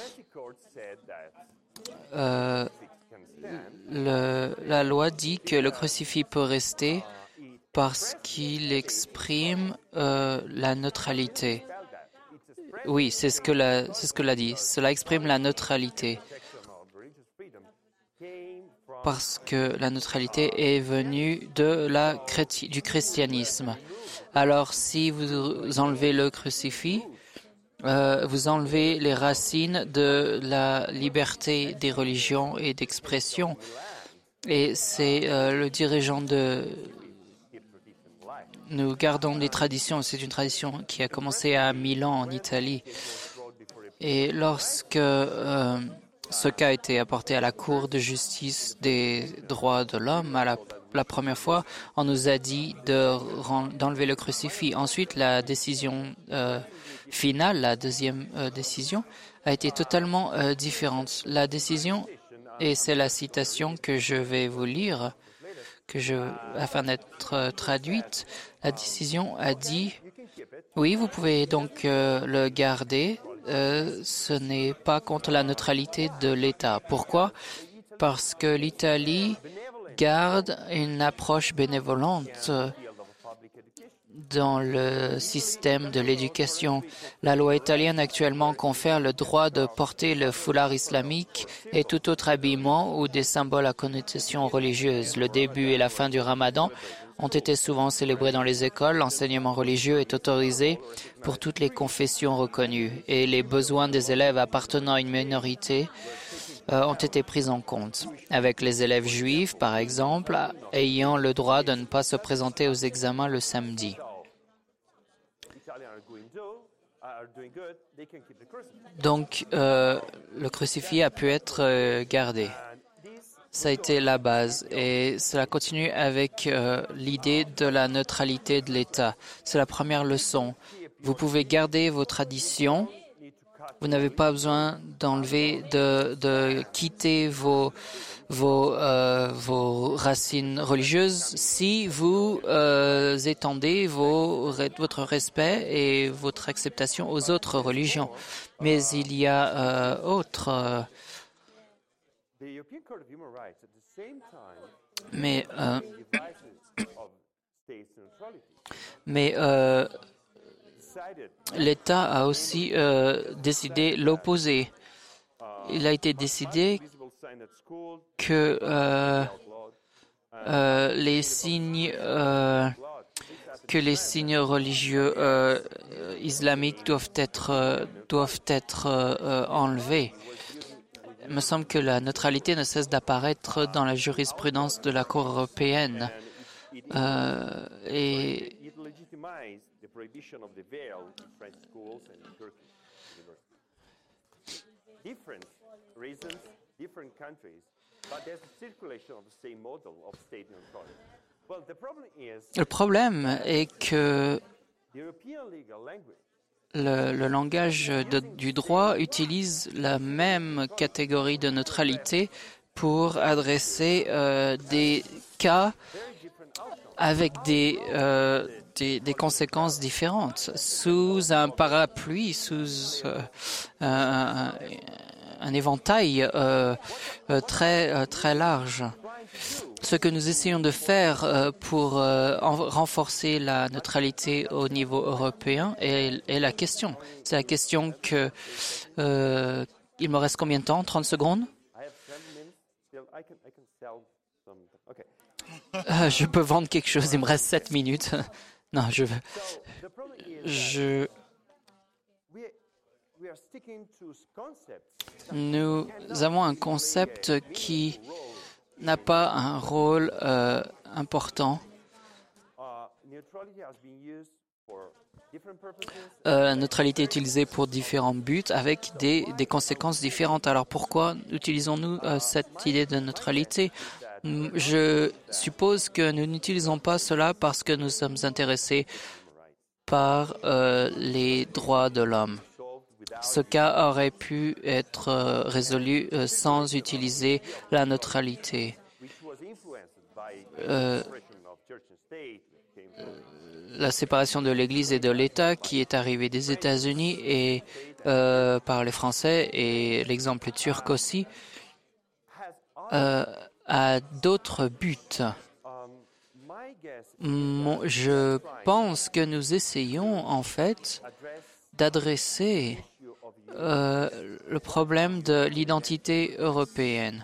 B: Euh, le, la loi dit que le crucifix peut rester parce qu'il exprime euh, la neutralité. Oui, c'est ce que la, c'est ce que l'a dit. Cela exprime la neutralité. Parce que la neutralité est venue de la chréti- du christianisme. Alors, si vous enlevez le crucifix, euh, vous enlevez les racines de la liberté des religions et d'expression. Et c'est euh, le dirigeant de... Nous gardons des traditions. C'est une tradition qui a commencé à Milan, en Italie. Et lorsque euh, Ce cas a été apporté à la Cour de justice des droits de l'homme. À la, la première fois, on nous a dit de, d'enlever le crucifix. Ensuite, la décision euh, finale, la deuxième euh, décision, a été totalement euh, différente. La décision, et c'est la citation que je vais vous lire, que je, afin d'être euh, traduite, la décision a dit « Oui, vous pouvez donc euh, le garder. Euh, ce n'est pas contre la neutralité de l'État. » Pourquoi? Parce que l'Italie garde une approche bénévolente dans le système de l'éducation. La loi italienne actuellement confère le droit de porter le foulard islamique et tout autre habillement ou des symboles à connotation religieuse. Le début et la fin du ramadan ont été souvent célébrés dans les écoles. L'enseignement religieux est autorisé pour toutes les confessions reconnues et les besoins des élèves appartenant à une minorité euh, ont été pris en compte. Avec les élèves juifs, par exemple, ayant le droit de ne pas se présenter aux examens le samedi. Donc, euh, le crucifix a pu être euh, gardé. Ça a été la base et cela continue avec euh, l'idée de la neutralité de l'État. C'est la première leçon. Vous pouvez garder vos traditions. Vous n'avez pas besoin d'enlever, de, de quitter vos, vos, euh, vos racines religieuses si vous euh, étendez vos, votre respect et votre acceptation aux autres religions. Mais il y a euh, autre. Euh, mais euh, mais euh, l'État a aussi euh, décidé l'opposé. Il a été décidé que euh, euh, les signes euh, que les signes religieux euh, islamiques doivent être euh, doivent être euh, enlevés. Il me semble que la neutralité ne cesse d'apparaître dans la jurisprudence de la Cour européenne. Euh, et le problème est que Le, le langage de, du droit utilise la même catégorie de neutralité pour adresser euh, des cas avec des, euh, des, des conséquences différentes, sous un parapluie, sous euh, un, un éventail euh, euh, très, euh, très large. Ce que nous essayons de faire euh, pour euh, en, renforcer la neutralité au niveau européen est, est la question. C'est la question que... Euh, il me reste combien de temps? trente secondes? euh, Je peux vendre quelque chose, il me reste sept minutes. Non, je... je... Nous avons un concept qui n'a pas un rôle euh, important. Euh, la neutralité est utilisée pour différents buts avec des, des conséquences différentes. Alors pourquoi utilisons-nous euh, cette idée de neutralité? Je suppose que nous n'utilisons pas cela parce que nous sommes intéressés par euh, les droits de l'homme. Ce cas aurait pu être euh, résolu euh, sans utiliser la neutralité. Euh, la séparation de l'Église et de l'État qui est arrivée des États-Unis et euh, par les Français et l'exemple turc aussi euh, a d'autres buts. Mon, je pense que nous essayons en fait d'adresser Euh, le problème de l'identité européenne.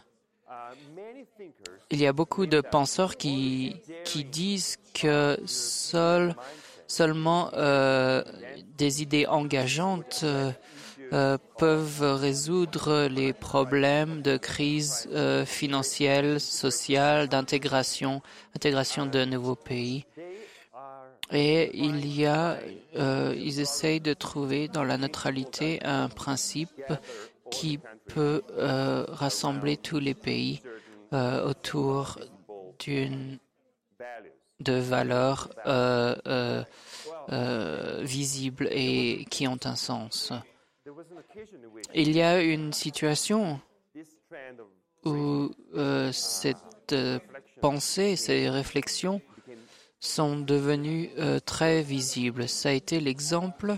B: Il y a beaucoup de penseurs qui, qui disent que seul, seulement euh, des idées engageantes euh, euh, peuvent résoudre les problèmes de crise euh, financière, sociale, d'intégration, intégration de nouveaux pays. Et il y a, euh, ils essayent de trouver dans la neutralité un principe qui peut euh, rassembler tous les pays euh, autour d'une de valeurs euh, euh, euh, visibles et qui ont un sens. Il y a une situation où euh, cette euh, pensée, ces réflexions sont devenues euh, très visibles. Ça a été l'exemple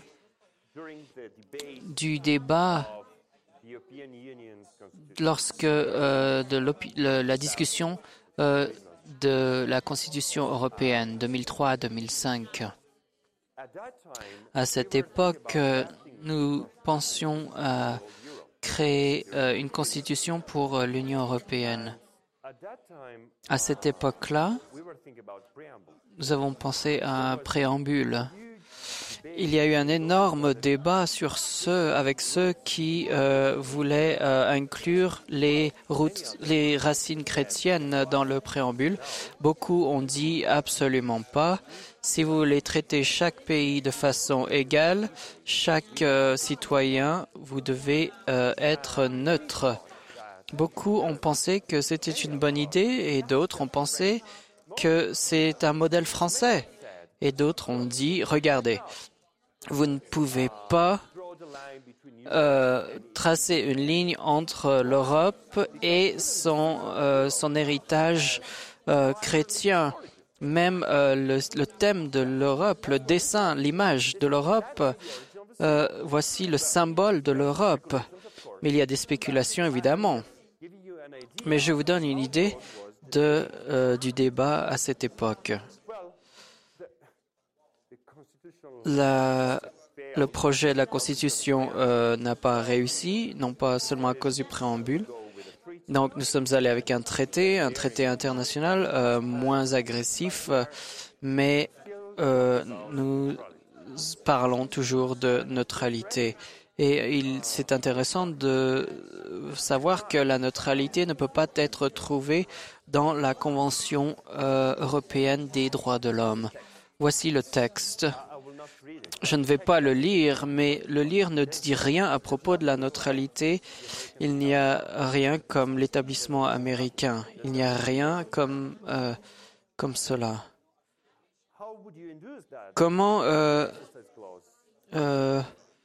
B: du débat lorsque euh, de le, la discussion euh, de la Constitution européenne deux mille trois à deux mille cinq. À cette époque, nous pensions à créer euh, une constitution pour euh, l'Union européenne. À cette époque-là, nous avons pensé à un préambule. Il y a eu un énorme débat sur ce, avec ceux qui euh, voulaient euh, inclure les, routes, les racines chrétiennes dans le préambule. Beaucoup ont dit absolument pas. Si vous voulez traiter chaque pays de façon égale, chaque euh, citoyen, vous devez euh, être neutre. Beaucoup ont pensé que c'était une bonne idée et d'autres ont pensé que c'est un modèle français. Et d'autres ont dit, regardez, vous ne pouvez pas euh, tracer une ligne entre l'Europe et son, euh, son héritage euh, chrétien. Même euh, le, le thème de l'Europe, le dessin, l'image de l'Europe, euh, voici le symbole de l'Europe. Mais il y a des spéculations, évidemment. Mais je vous donne une idée de, euh, du débat à cette époque. La, le projet de la Constitution euh, n'a pas réussi, non pas seulement à cause du préambule. Donc, nous sommes allés avec un traité, un traité international euh, moins agressif, euh, mais euh, nous parlons toujours de neutralité. Et il, c'est intéressant de savoir que la neutralité ne peut pas être trouvée dans la Convention euh, européenne des droits de l'homme. Voici le texte. Je ne vais pas le lire, mais le lire ne dit rien à propos de la neutralité. Il n'y a rien comme l'établissement américain. Il n'y a rien comme, euh, comme cela. Comment euh, euh,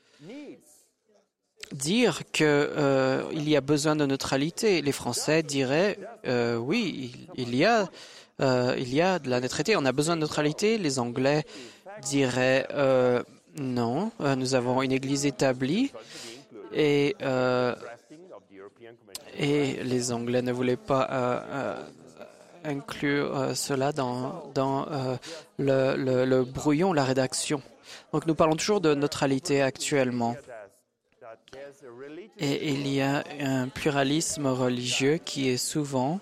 B: dire qu'il euh, y a besoin de neutralité? Les Français diraient euh, oui, il, il, y a, euh, il y a de la neutralité. On a besoin de neutralité. Les Anglais dirait euh, non, euh, nous avons une église établie et, euh, et les Anglais ne voulaient pas euh, euh, inclure euh, cela dans, dans euh, le, le, le brouillon, la rédaction. Donc nous parlons toujours de neutralité actuellement. Et il y a un pluralisme religieux qui est souvent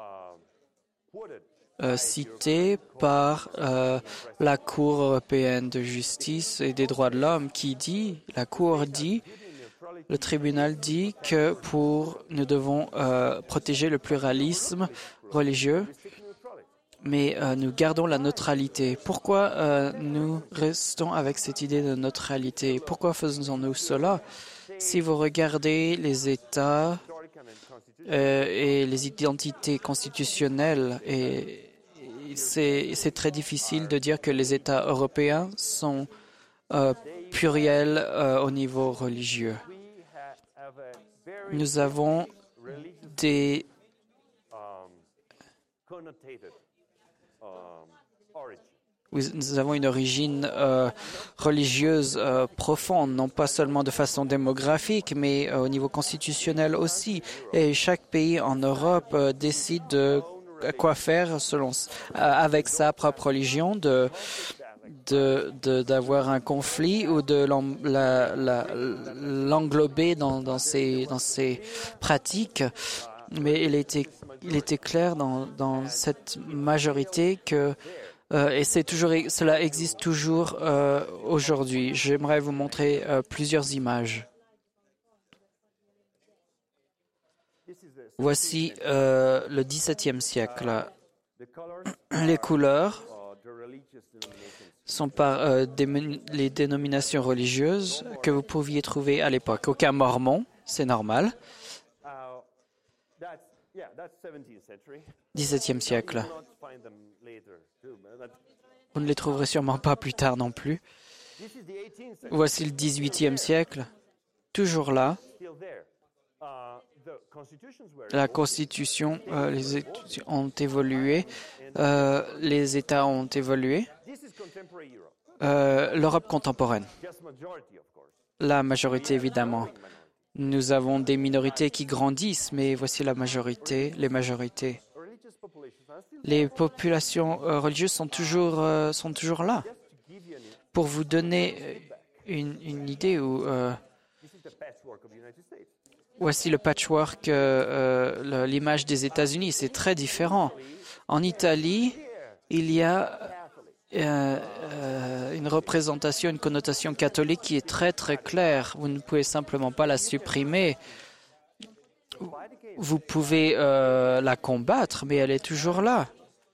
B: Euh, cité par euh, la Cour européenne de justice et des droits de l'homme qui dit, la Cour dit, le tribunal dit que pour nous devons euh, protéger le pluralisme religieux, mais euh, nous gardons la neutralité. Pourquoi euh, nous restons avec cette idée de neutralité? Pourquoi faisons-nous cela? Si vous regardez les États euh, et les identités constitutionnelles, et c'est, c'est très difficile de dire que les États européens sont euh, pluriels euh, au niveau religieux. Nous avons des Nous avons une origine euh, religieuse euh, profonde, non pas seulement de façon démographique, mais euh, au niveau constitutionnel aussi. Et chaque pays en Europe euh, décide de quoi faire selon, euh, avec sa propre religion, de, de, de, d'avoir un conflit ou de l'en, la, la, l'englober dans, dans, ses, dans ses pratiques. Mais il était, il était clair dans, dans cette majorité que Euh, et c'est toujours, cela existe toujours euh, aujourd'hui. J'aimerais vous montrer euh, plusieurs images. Voici euh, le dix-septième siècle. Les couleurs sont par euh, des, les dénominations religieuses que vous pouviez trouver à l'époque. Aucun mormon, c'est normal. dix-septième siècle. Vous ne les trouverez sûrement pas plus tard non plus. Voici le dix-huitième siècle, toujours là. La Constitution, euh, les États ont évolué, euh, les États ont évolué. Euh, L'Europe contemporaine, la majorité évidemment. Nous avons des minorités qui grandissent, mais voici la majorité, les majorités. Les populations euh, religieuses sont toujours, euh, sont toujours là. Pour vous donner une, une idée, où, euh, voici le patchwork, euh, l'image des États-Unis, c'est très différent. En Italie, il y a euh, euh, une représentation, une connotation catholique qui est très très claire. Vous ne pouvez simplement pas la supprimer. Vous pouvez euh, la combattre, mais elle est toujours là.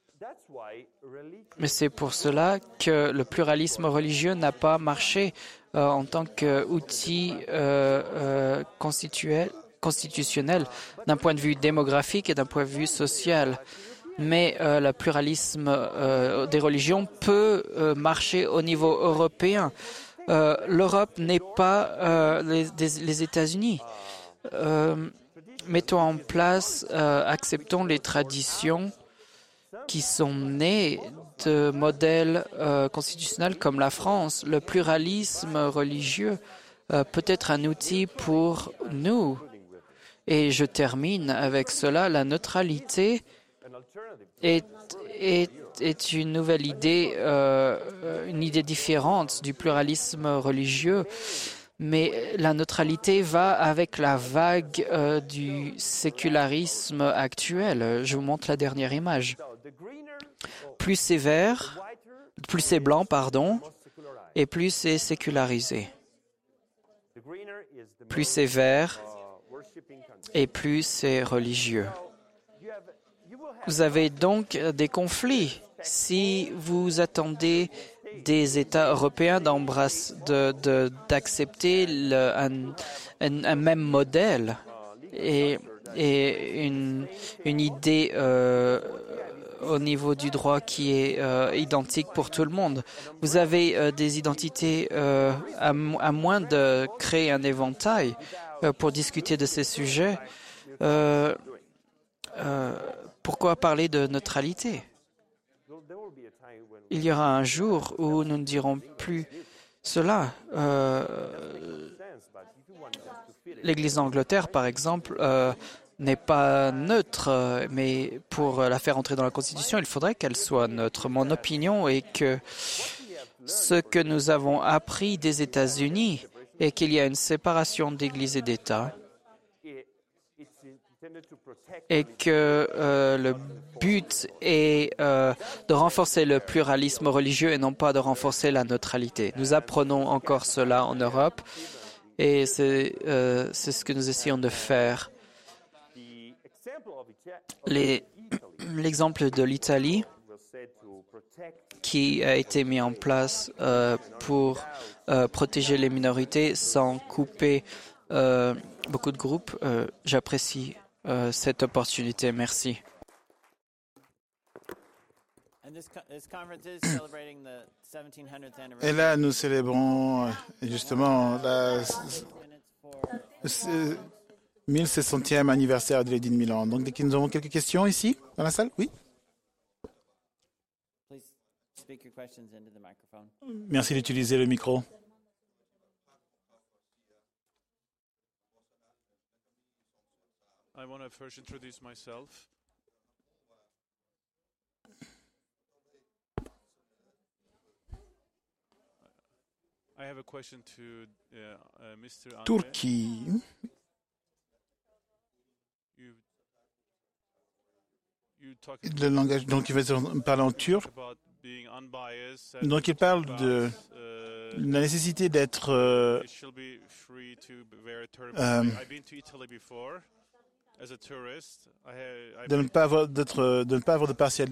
B: Mais c'est pour cela que le pluralisme religieux n'a pas marché euh, en tant qu'outil euh, euh, constitutionnel d'un point de vue démographique et d'un point de vue social. Mais euh, le pluralisme euh, des religions peut euh, marcher au niveau européen. Euh, L'Europe n'est pas euh, les, les États-Unis. Euh, mettons en place, euh, acceptons les traditions qui sont nées de modèles euh, constitutionnels comme la France. Le pluralisme religieux euh, peut être un outil pour nous. Et je termine avec cela. La neutralité est, est, est une nouvelle idée, euh, une idée différente du pluralisme religieux. Mais la neutralité va avec la vague euh, du sécularisme actuel. Je vous montre la dernière image. Plus c'est vert, plus c'est blanc, pardon, et plus c'est sécularisé. Plus c'est vert et plus c'est religieux. Vous avez donc des conflits. Si vous attendez des États européens d'embrasser, de, de, d'accepter le, un, un, un même modèle et, et une, une idée euh, au niveau du droit qui est euh, identique pour tout le monde. Vous avez euh, des identités euh, à, à moins de créer un éventail euh, pour discuter de ces sujets. Euh, euh, pourquoi parler de neutralité? Il y aura un jour où nous ne dirons plus cela. Euh, L'Église d'Angleterre, par exemple, euh, n'est pas neutre, mais pour la faire entrer dans la Constitution, il faudrait qu'elle soit neutre. Mon opinion est que ce que nous avons appris des États-Unis est qu'il y a une séparation d'Église et d'État et que euh, le but est euh, de renforcer le pluralisme religieux et non pas de renforcer la neutralité. Nous apprenons encore cela en Europe et c'est euh, c'est ce que nous essayons de faire. L'exemple de l'Italie qui a été mis en place euh, pour euh, protéger les minorités sans couper euh, beaucoup de groupes, euh, j'apprécie Euh, cette opportunité. Merci.
A: Et là, nous célébrons justement la mille sept centième anniversaire de l'édit de Milan. Donc, nous avons quelques questions ici, dans la salle? Oui? Merci d'utiliser le micro. I want to first introduce myself. I have a question to uh, uh, Mister Turquie. You, you le langage, donc il va parler en turc. Donc il parle de la nécessité d'être euh, euh, de ne pas avoir d'être de ne pas avoir de partial,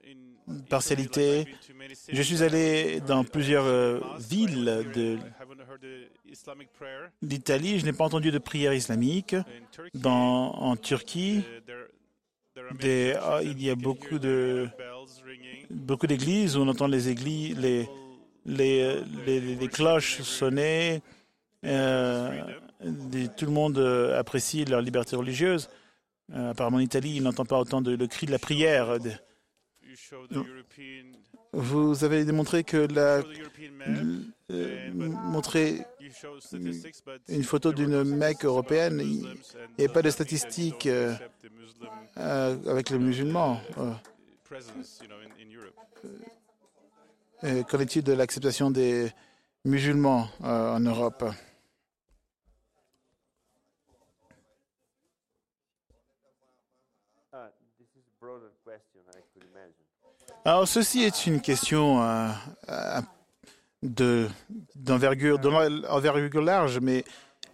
A: partialité. Je suis allé dans plusieurs euh, villes de d'Italie, je n'ai pas entendu de prière islamique. Dans, en Turquie, des, ah, il y a beaucoup de beaucoup d'églises où on entend les églises, les, les, les, les cloches sonner. Euh, des, tout le monde apprécie leur liberté religieuse. Euh, apparemment, en Italie, il n'entend pas autant de, le cri de la prière. Vous avez démontré que la euh, montré une photo d'une Mecque européenne. Il n'y a pas de statistiques euh, euh, avec les musulmans. Euh, euh, qu'en est-il de l'acceptation des musulmans euh, en Europe? Alors, ceci est une question euh, euh, de, d'envergure, d'envergure large, mais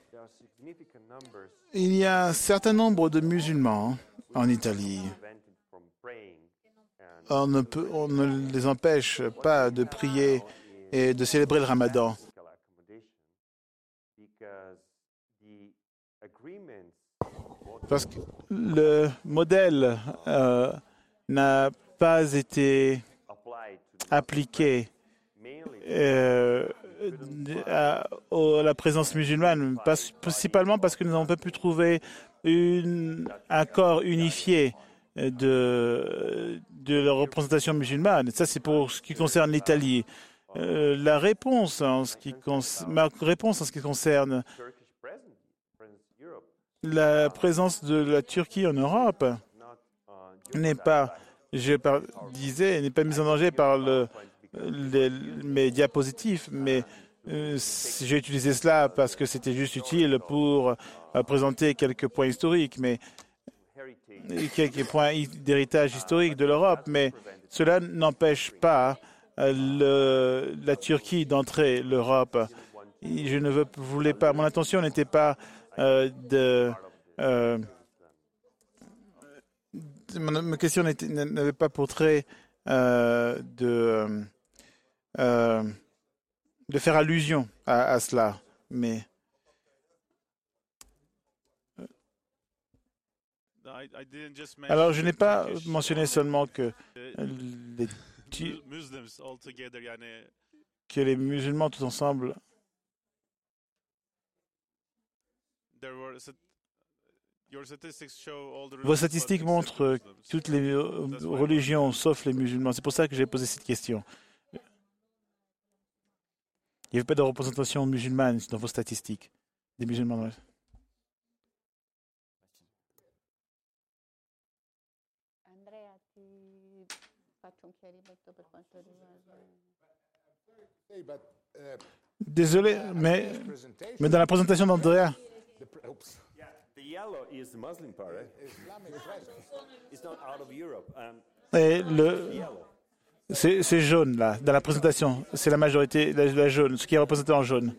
A: il y a un certain nombre de musulmans en Italie. On ne, peut, on ne les empêche pas de prier et de célébrer le Ramadan. Parce que le modèle euh, n'a pas été appliqué euh, à, à la présence musulmane, pas, principalement parce que nous n'avons pas pu trouver une, un corps unifié de, de la représentation musulmane. Ça, c'est pour ce qui concerne l'Italie. Euh, la réponse en ce qui con, ma réponse en ce qui concerne la présence de la Turquie en Europe n'est pas, je par, disais, n'est pas mise en danger par le, les, mes diapositifs, mais euh, j'ai utilisé cela parce que c'était juste utile pour euh, présenter quelques points historiques, mais quelques points d'héritage historique de l'Europe, mais cela n'empêche pas euh, le, la Turquie d'entrer l'Europe. Je ne veux, voulais pas, mon intention n'était pas euh, de euh, ma question n'avait pas pour trait euh, de, euh, de faire allusion à, à cela, mais alors je n'ai pas mentionné seulement que les, que les musulmans tous ensemble vos statistiques montrent toutes les religions sauf les musulmans. C'est pour ça que j'ai posé cette question. Il n'y avait pas de représentation musulmane dans vos statistiques des musulmans. Désolé, mais, mais dans la présentation d'Andrea, et le, c'est, c'est jaune là, dans la présentation. C'est la majorité, la, la jaune, ce qui est représenté en jaune.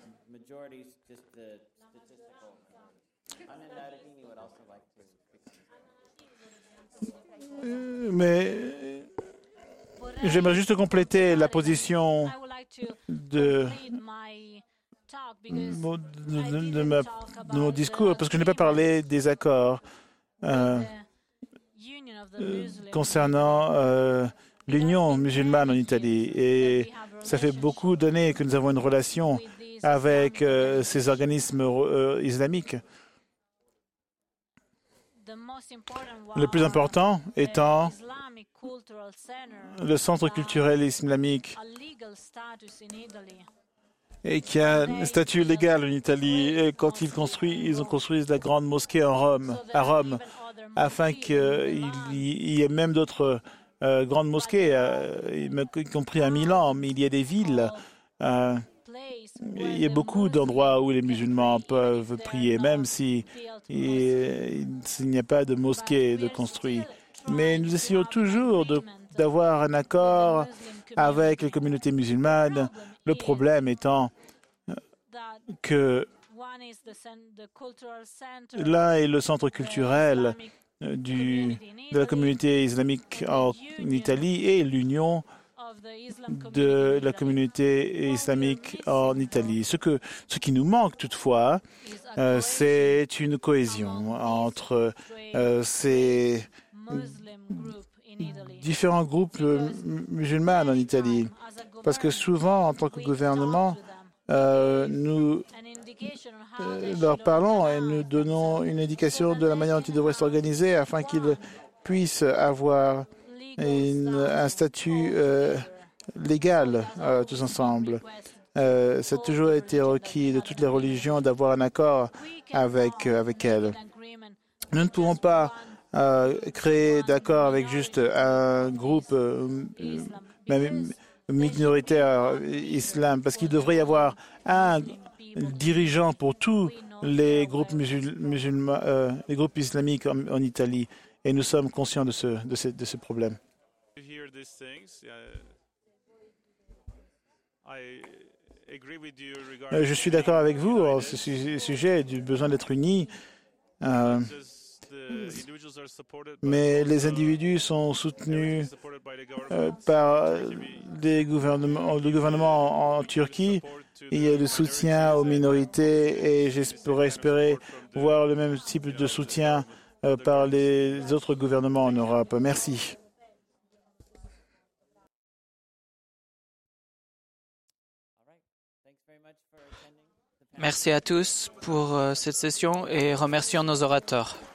A: Mais j'aimerais juste compléter la position de, de, de, de, ma, de mon discours, parce que je n'ai pas parlé des accords euh, euh, concernant euh, l'Union musulmane en Italie. Et ça fait beaucoup d'années que nous avons une relation avec euh, ces organismes euh, islamiques. Le plus important étant le centre culturel islamique et qui a un statut légal en Italie. Et quand ils construisent, ils ont construit la grande mosquée en Rome, à Rome, afin qu'il y ait même d'autres euh, grandes mosquées, euh, y compris à Milan, mais il y a des villes. Euh, il y a beaucoup d'endroits où les musulmans peuvent prier, même si il, s'il n'y a pas de mosquée de construit. Mais nous essayons toujours de, d'avoir un accord avec les communautés musulmanes. Le problème étant que l'un est le centre culturel du, de la communauté islamique en Italie et l'union de la communauté islamique en Italie. Ce, que, ce qui nous manque toutefois, euh, c'est une cohésion entre euh, ces différents groupes musulmans en Italie. Parce que souvent, en tant que gouvernement, euh, nous euh, leur parlons et nous donnons une indication de la manière dont ils devraient s'organiser afin qu'ils puissent avoir une, un statut euh, légal euh, tous ensemble. Euh, ça a toujours été requis de toutes les religions d'avoir un accord avec, euh, avec elles. Nous ne pouvons pas euh, créer d'accord avec juste un groupe euh, même minoritaire islam, parce qu'il devrait y avoir un dirigeant pour tous les groupes musul musulmans, euh, les groupes islamiques en, en Italie, et nous sommes conscients de ce, de ce, de ce problème. Euh, je suis d'accord avec vous en ce sujet du besoin d'être unis. Euh, mais les individus sont soutenus euh, par des gouvernements, le gouvernement en, en Turquie. Il y a le soutien aux minorités et j'espère espérer voir le même type de soutien euh, par les autres gouvernements en Europe. Merci.
B: Merci à tous pour euh, cette session et remercions nos orateurs.